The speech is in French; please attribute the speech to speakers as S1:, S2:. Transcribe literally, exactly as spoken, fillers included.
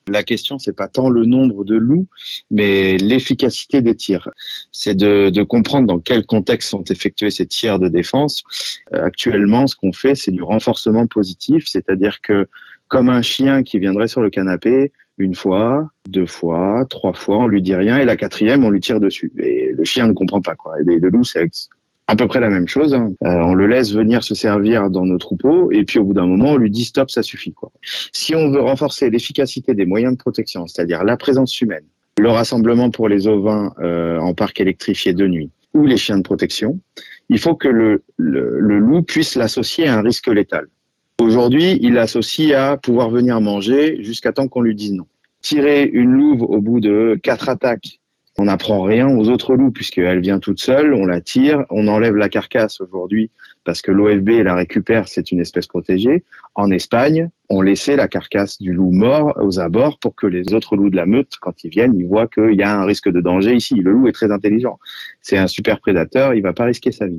S1: La question, c'est pas tant le nombre de loups, mais l'efficacité des tirs. C'est de, de comprendre dans quel contexte sont effectués ces tirs de défense. Euh, actuellement, ce qu'on fait, c'est du renforcement positif, c'est-à-dire que comme un chien qui viendrait sur le canapé, une fois, deux fois, trois fois, on lui dit rien, et la quatrième, on lui tire dessus. Et le chien ne comprend pas, quoi. Et le loup, c'est à peu près la même chose. Hein. Euh, on le laisse venir se servir dans nos troupeaux, et puis au bout d'un moment, on lui dit stop, ça suffit, quoi. Si on veut renforcer l'efficacité des moyens de protection, c'est-à-dire la présence humaine, le rassemblement pour les ovins euh, en parc électrifié de nuit, ou les chiens de protection, il faut que le, le, le loup puisse l'associer à un risque létal. Aujourd'hui, il l'associe à pouvoir venir manger jusqu'à temps qu'on lui dise non. Tirer une louve au bout de quatre attaques, on n'apprend rien aux autres loups puisqu'elle vient toute seule, on la tire, on enlève la carcasse aujourd'hui parce que l'O F B la récupère, c'est une espèce protégée. En Espagne, on laissait la carcasse du loup mort aux abords pour que les autres loups de la meute, quand ils viennent, ils voient qu'il y a un risque de danger ici. Le loup est très intelligent. C'est un super prédateur, il va pas risquer sa vie.